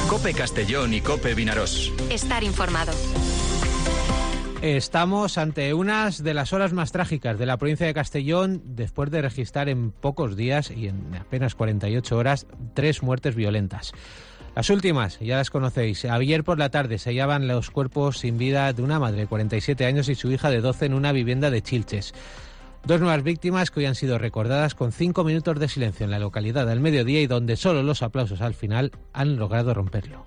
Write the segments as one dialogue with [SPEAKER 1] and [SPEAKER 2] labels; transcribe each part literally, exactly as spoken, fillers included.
[SPEAKER 1] COPE Castellón y COPE Vinarós.
[SPEAKER 2] Estar informado.
[SPEAKER 3] Estamos ante unas de las horas más trágicas de la provincia de Castellón después de registrar en pocos días y en apenas cuarenta y ocho horas tres muertes violentas. Las últimas, ya las conocéis. Ayer por la tarde se hallaban los cuerpos sin vida de una madre de cuarenta y siete años y su hija de doce en una vivienda de Chilches. Dos nuevas víctimas que hoy han sido recordadas con cinco minutos de silencio en la localidad al mediodía y donde solo los aplausos al final han logrado romperlo.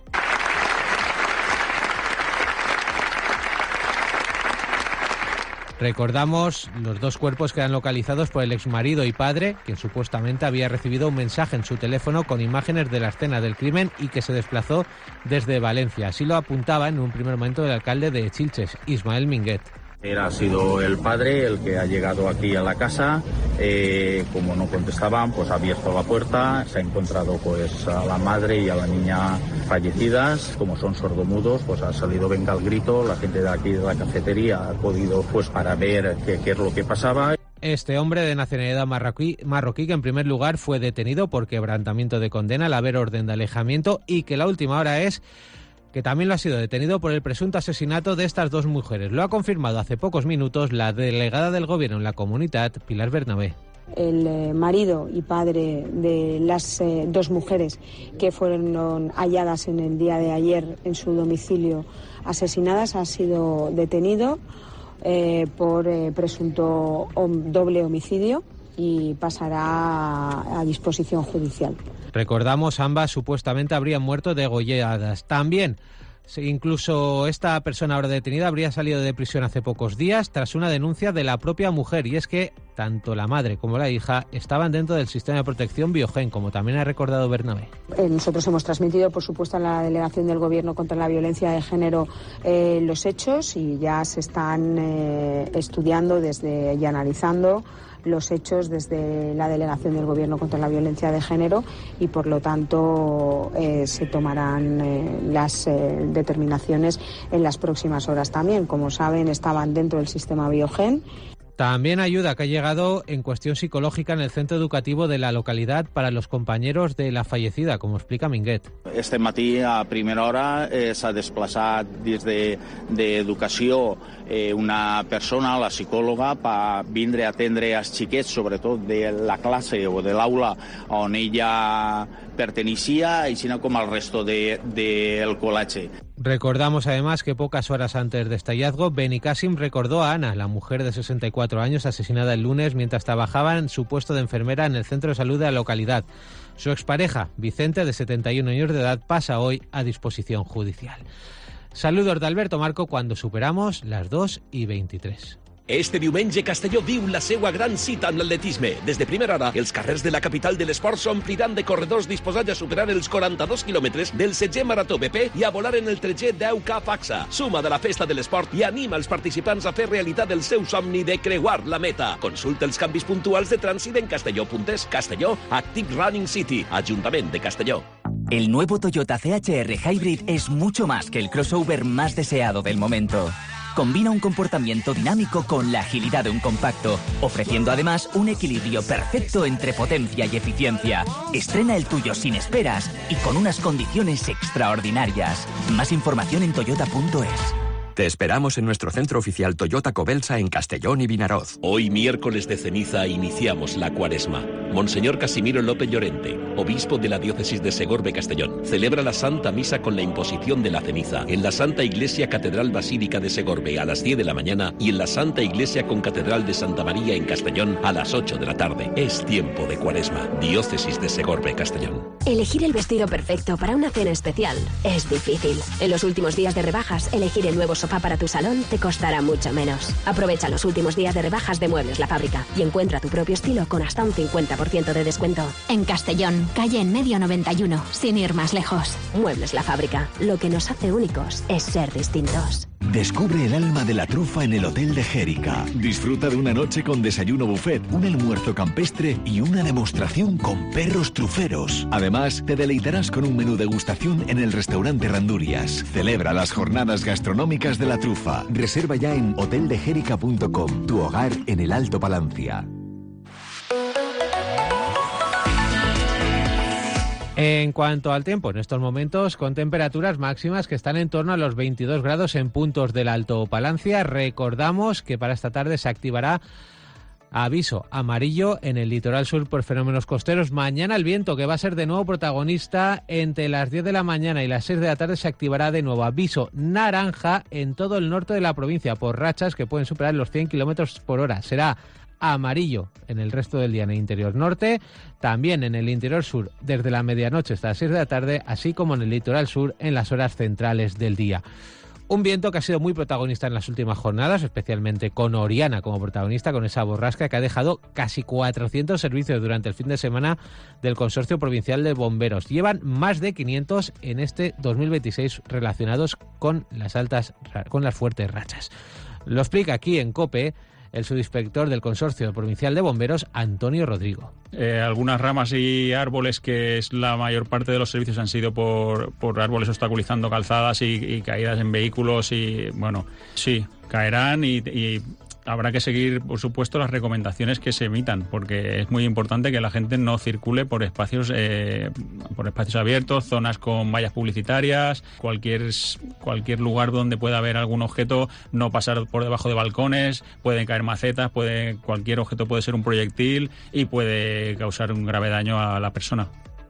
[SPEAKER 3] Recordamos los dos cuerpos que eran localizados por el exmarido y padre, quien supuestamente había recibido un mensaje en su teléfono con imágenes de la escena del crimen y que se desplazó desde Valencia. Así lo apuntaba en un primer momento el alcalde de Chilches, Ismael Minguet.
[SPEAKER 4] Era, ha sido el padre el que ha llegado aquí a la casa, eh, como no contestaban, pues ha abierto la puerta, se ha encontrado pues a la madre y a la niña fallecidas, como son sordomudos, pues ha salido venga el grito, la gente de aquí de la cafetería ha podido pues para ver qué, qué es lo que pasaba.
[SPEAKER 3] Este hombre de nacionalidad marroquí, marroquí que en primer lugar fue detenido por quebrantamiento de condena al haber orden de alejamiento y que la última hora es que también lo ha sido detenido por el presunto asesinato de estas dos mujeres. Lo ha confirmado hace pocos minutos la delegada del Gobierno en la comunidad, Pilar Bernabé.
[SPEAKER 5] El eh, marido y padre de las eh, dos mujeres que fueron halladas en el día de ayer en su domicilio asesinadas ha sido detenido eh, por eh, presunto hom- doble homicidio y pasará a, a disposición judicial.
[SPEAKER 3] Recordamos, ambas supuestamente habrían muerto degolladas. También, incluso esta persona ahora detenida habría salido de prisión hace pocos días tras una denuncia de la propia mujer. Y es que tanto la madre como la hija estaban dentro del sistema de protección Biogen, como también ha recordado Bernabé.
[SPEAKER 5] Eh, nosotros hemos transmitido, por supuesto, a la Delegación del Gobierno contra la Violencia de Género eh, los hechos y ya se están eh, estudiando desde y analizando los hechos desde la Delegación del Gobierno contra la Violencia de Género y, por lo tanto, eh, se tomarán eh, las eh, determinaciones en las próximas horas también. Como saben, estaban dentro del sistema Biogen.
[SPEAKER 3] También ayuda que ha llegado en cuestión psicológica en el centro educativo de la localidad para los compañeros de la fallecida, como explica Minguet.
[SPEAKER 4] Este matí, a primera hora, eh, s'ha desplaçat des de, d'educació eh, una persona, la psicòloga, per vindre a atendre els xiquets, sobretot de la classe o de l'aula on ella pertenecía, y sino como al resto del de, de col·legi.
[SPEAKER 3] Recordamos además que pocas horas antes de este hallazgo, Benicassim recordó a Ana, la mujer de sesenta y cuatro años asesinada el lunes mientras trabajaba en su puesto de enfermera en el centro de salud de la localidad. Su expareja, Vicente, de setenta y un años de edad, pasa hoy a disposición judicial. Saludos de Alberto Marco cuando superamos las dos y veintitrés.
[SPEAKER 6] Este diumenge Castelló viu la seua gran cita amb l'atletisme. Des de primera hora, els carrers de la capital de l'esport s'ompliran de corredors disposats a superar els quaranta-dos quilòmetres del setzè Marató B P i a volar en el tretze deu K Faxa. Suma de la festa de l'esport i anima els participants a fer realitat el seu somni de creuar la meta. Consulta els canvis puntuals de trànsit en castelló punt es. Castelló, Active Running City, Ajuntament de Castelló.
[SPEAKER 7] El nuevo Toyota C H R Hybrid es mucho más que el crossover más deseado del momento. Combina un comportamiento dinámico con la agilidad de un compacto, ofreciendo además un equilibrio perfecto entre potencia y eficiencia. Estrena el tuyo sin esperas y con unas condiciones extraordinarias. Más información en toyota punto es.
[SPEAKER 8] Te esperamos en nuestro centro oficial Toyota Cobelsa en Castellón y Vinaroz.
[SPEAKER 6] Hoy, miércoles de ceniza, iniciamos la cuaresma. Monseñor Casimiro López Llorente, obispo de la diócesis de Segorbe-Castellón, celebra la Santa Misa con la imposición de la ceniza en la Santa Iglesia Catedral Basílica de Segorbe a las diez de la mañana y en la Santa Iglesia Concatedral de Santa María en Castellón a las ocho de la tarde. Es tiempo de cuaresma. Diócesis de Segorbe-Castellón.
[SPEAKER 2] Elegir el vestido perfecto para una cena especial es difícil. En los últimos días de rebajas, elegir el nuevo sofá para tu salón te costará mucho menos. Aprovecha los últimos días de rebajas de Muebles La Fábrica y encuentra tu propio estilo con hasta un cincuenta por ciento de descuento.
[SPEAKER 9] En Castellón, calle en medio noventa y uno, sin ir más lejos.
[SPEAKER 2] Muebles La Fábrica. Lo que nos hace únicos es ser distintos.
[SPEAKER 10] Descubre el alma de la trufa en el Hotel de Jérica. Disfruta de una noche con desayuno buffet, un almuerzo campestre y una demostración con perros truferos. Además, te deleitarás con un menú degustación en el restaurante Randurias. Celebra las jornadas gastronómicas de la trufa. Reserva ya en hotel de jérica punto com, tu hogar en el Alto Palancia.
[SPEAKER 3] En cuanto al tiempo, en estos momentos con temperaturas máximas que están en torno a los veintidós grados en puntos del Alto Palancia. Recordamos que para esta tarde se activará aviso amarillo en el litoral sur por fenómenos costeros. Mañana el viento, que va a ser de nuevo protagonista, entre las diez de la mañana y las seis de la tarde se activará de nuevo aviso naranja en todo el norte de la provincia por rachas que pueden superar los cien kilómetros por hora. Será amarillo en el resto del día en el interior norte, también en el interior sur desde la medianoche hasta las seis de la tarde, así como en el litoral sur en las horas centrales del día. Un viento que ha sido muy protagonista en las últimas jornadas, especialmente con Oriana como protagonista, con esa borrasca que ha dejado casi cuatrocientos servicios durante el fin de semana del Consorcio Provincial de Bomberos. Llevan más de quinientos en este dos mil veintiséis relacionados con las altas, con las fuertes rachas. Lo explica aquí en COPE el subinspector del Consorcio Provincial de Bomberos, Antonio Rodrigo.
[SPEAKER 11] Eh, algunas ramas y árboles, que es la mayor parte de los servicios, han sido por, por árboles obstaculizando calzadas y, y caídas en vehículos y, bueno, sí, caerán y, y habrá que seguir, por supuesto, las recomendaciones que se emitan, porque es muy importante que la gente no circule por espacios eh, por espacios abiertos, zonas con vallas publicitarias, cualquier cualquier lugar donde pueda haber algún objeto, no pasar por debajo de balcones, pueden caer macetas, puede, cualquier objeto puede ser un proyectil y puede causar un grave daño a la persona.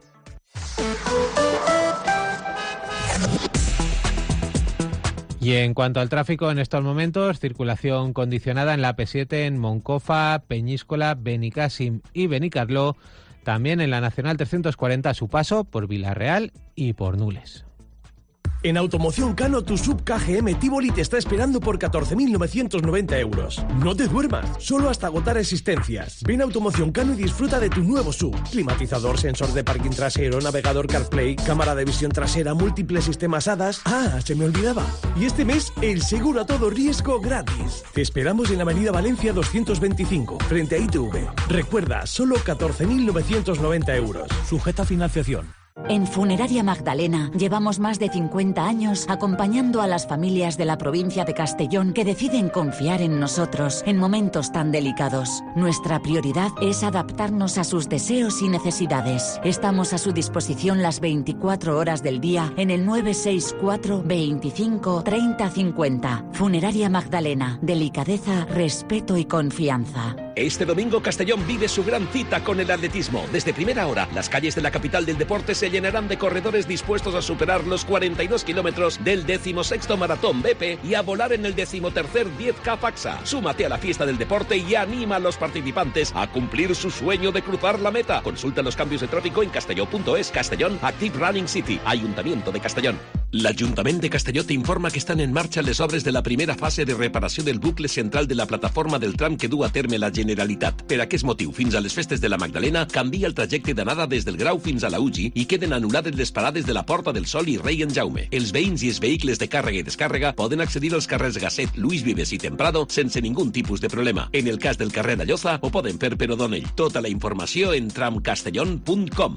[SPEAKER 3] Y en cuanto al tráfico, en estos momentos, circulación condicionada en la P siete en Moncofa, Peñíscola, Benicàssim y Benicarló, también en la Nacional trescientos cuarenta a su paso por Villarreal y por Nules.
[SPEAKER 12] En Automoción Cano, tu sub K G M Tivoli te está esperando por catorce mil novecientos noventa euros. No te duermas, solo hasta agotar existencias. Ven a Automoción Cano y disfruta de tu nuevo sub. Climatizador, sensor de parking trasero, navegador CarPlay, cámara de visión trasera, múltiples sistemas A D A S. ¡Ah, se me olvidaba! Y este mes, el seguro a todo riesgo gratis. Te esperamos en la Avenida Valencia doscientos veinticinco, frente a I T V. Recuerda, solo catorce mil novecientos noventa euros. Sujeta a financiación.
[SPEAKER 13] En Funeraria Magdalena llevamos más de cincuenta años acompañando a las familias de la provincia de Castellón que deciden confiar en nosotros en momentos tan delicados. Nuestra prioridad es adaptarnos a sus deseos y necesidades. Estamos a su disposición las veinticuatro horas del día en el nueve seis cuatro, veinticinco, treinta, cincuenta. Funeraria Magdalena. Delicadeza, respeto y confianza.
[SPEAKER 6] Este domingo Castellón vive su gran cita con el atletismo. Desde primera hora, las calles de la capital del deporte se llenarán de corredores dispuestos a superar los cuarenta y dos kilómetros del decimosexto Maratón B P y a volar en el decimotercer diez K Faxa. Súmate a la fiesta del deporte y anima a los participantes a cumplir su sueño de cruzar la meta. Consulta los cambios de tráfico en castelló punto es. Castellón Active Running City, Ayuntamiento de Castellón. L'Ajuntament de Castelló te informa que estan en marxa les obres de la primera fase de reparació del bucle central de la plataforma del tram que du a terme la Generalitat. Per aquest motiu, fins a les festes de la Magdalena, canvia el trajecte d'anada des del Grau fins a la U G I i queden anul·lades les parades de la Porta del Sol i Rei en Jaume. Els veïns i els vehicles de càrrega i descàrrega poden accedir als carrers Gasset, Luis Vives i Temprado sense ningú tipus de problema. En el cas del carrer Alloza, ho poden fer per O'Donnell. Tota la informació en tramcastellón punt com.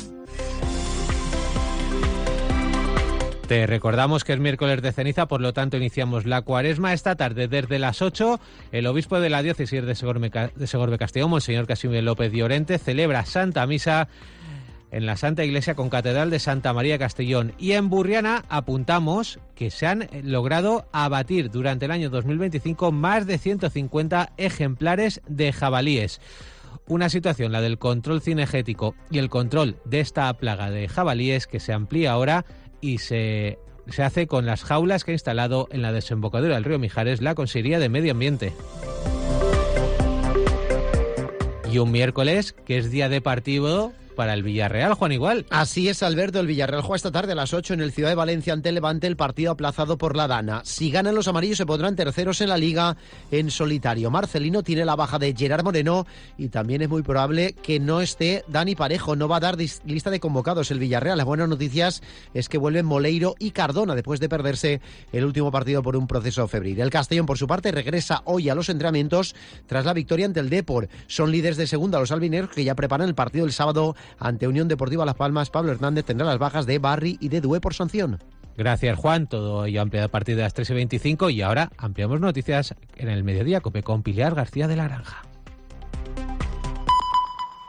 [SPEAKER 3] Te recordamos que es miércoles de ceniza, por lo tanto iniciamos la cuaresma. Esta tarde, desde las ocho, el obispo de la diócesis de Segorbe-Castellón, Monseñor Casimiro López Llorente, celebra Santa Misa en la Santa Iglesia Concatedral de Santa María Castellón. Y en Burriana apuntamos que se han logrado abatir durante el año dos mil veinticinco más de ciento cincuenta ejemplares de jabalíes. Una situación, la del control cinegético y el control de esta plaga de jabalíes, que se amplía ahora y se, se hace con las jaulas que ha instalado en la desembocadura del río Mijares la Consejería de Medio Ambiente. Y un miércoles que es día de partido para el Villarreal, Juan Igual.
[SPEAKER 14] Así es, Alberto. El Villarreal juega esta tarde a las ocho en el Ciudad de Valencia ante el Levante, el partido aplazado por la Dana. Si ganan los amarillos se pondrán terceros en la Liga en solitario. Marcelino tiene la baja de Gerard Moreno y también es muy probable que no esté Dani Parejo. No va a dar lista de convocados el Villarreal. Las buenas noticias es que vuelven Moleiro y Cardona después de perderse el último partido por un proceso febril. El Castellón, por su parte, regresa hoy a los entrenamientos tras la victoria ante el Depor. Son líderes de segunda los albineros, que ya preparan el partido del sábado ante Unión Deportiva Las Palmas. Pablo Hernández tendrá las bajas de Barry y de Dué por sanción.
[SPEAKER 3] Gracias, Juan. Todo ello ampliado a partir de las tres y veinticinco. Y ahora ampliamos noticias en el mediodía COPE con Pilar García de la Granja.